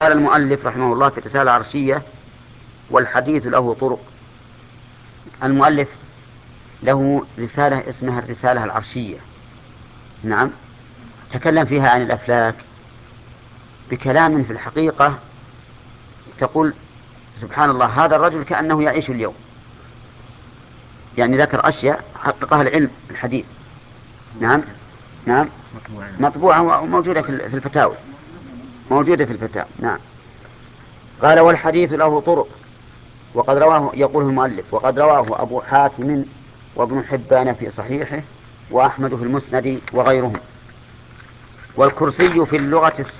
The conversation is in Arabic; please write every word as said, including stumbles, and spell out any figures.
قال المؤلف رحمه الله في الرسالة العرشية: والحديث له طرق. المؤلف له رسالة اسمها الرسالة العرشية، نعم، تكلم فيها عن الأفلاك بكلام في الحقيقة تقول سبحان الله، هذا الرجل كأنه يعيش اليوم. يعني ذكر أشياء حققها العلم الحديث. نعم نعم مطبوعة وموجودة في الفتاوى، موجودة في الفتاوى. نعم. قال: والحديث له طرق، وقد رواه، يقول المؤلف: وقد رواه أبو حاتم وابن حبان في صحيحه، وأحمد في المسند وغيرهم. والكرسي في اللغة